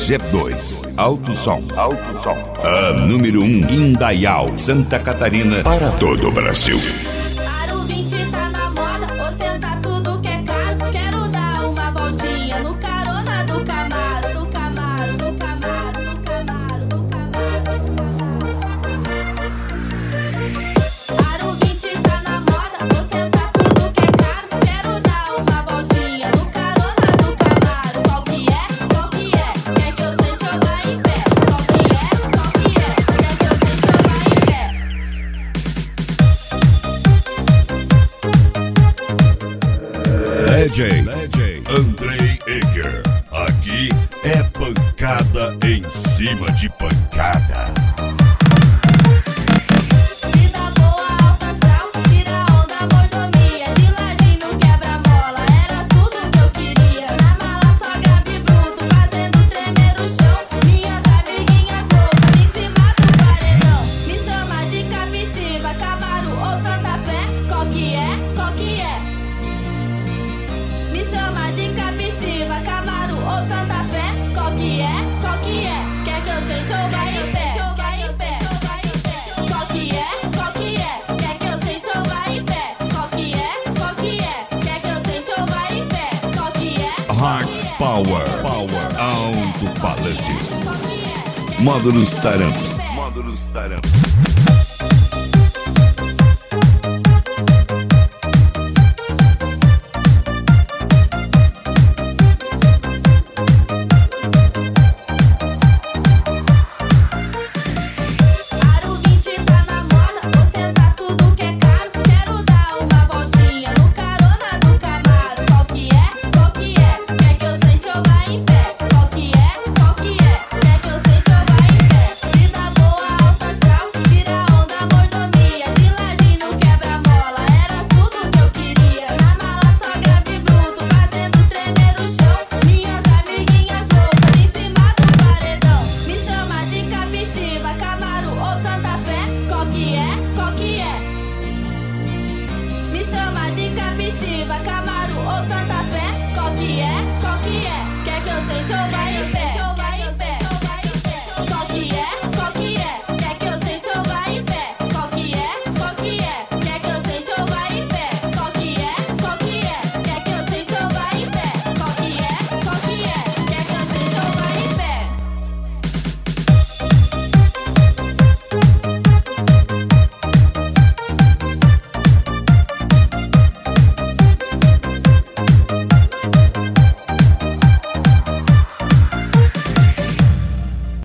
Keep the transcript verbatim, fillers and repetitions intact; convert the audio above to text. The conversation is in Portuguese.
G dois, Alto Som. Alto Som. A número um, Indaial, Santa Catarina, para todo o Brasil. Aro vinte tá na moda, ostenta tudo que é caro. Quero dar uma voltinha no carona do Camaro, do Camaro, do Camaro, do Camaro, do Camaro. Aro vinte tá na moda, ostenta tudo que é caro. Quero dar uma voltinha no carona do Camaro. Qual que é? Qual que é? Quer que eu sente ou vá em pé? Qual que é? Qual que é? Quer que eu sente ou vá em pé? D J, D J Andrei Eger. Aqui é pancada em cima de pancada. Vida boa, alta astral, tira onda, mordomia. De ladinho quebra-mola, era tudo que eu queria. Na mala só grave bruto, fazendo tremer o chão. Minhas amiguinhas loucas em cima do paredão. Me chama de Captiva, Camaro ou Santa Fé. Qual que é? Qual que é? Me chama de Captiva, Camaro ou Santa Fé. Qual que é? Qual que é? Quer que eu sente ou vai em pé? Vai em pé. Qual que é? Qual que é? Quer que eu sente ou vai em pé? Qual que é? Qual que é? Quer que eu sente ou vai em pé? Qual que é? Hard Power, Power, alto-falantes. Qual que é? Módulos Taramps. Módulos Taramps. Aro vinte tá na moda, ostenta tudo que é caro. Quero dar uma voltinha no carona do Camaro. Qual que é? Qual que é? Quer que eu sente ou vá em pé? Qual que é? Qual que é? Quer que eu sente ou vá em pé? Vida boa, alta astral, tira onda, mordomia. De ladinho quebra-mola, era tudo que eu queria. Na mala só grave bruto, fazendo tremer o chão. Minhas amiguinhas loucas em cima do paredão. Me chama de Captiva, Camaro ou Santa Fé. Qual que é? Qual que é? Me chama de Captiva, Camaro ou Santa Fé. Qual que é? Qual que é? Quer que eu sente ou vai em pé?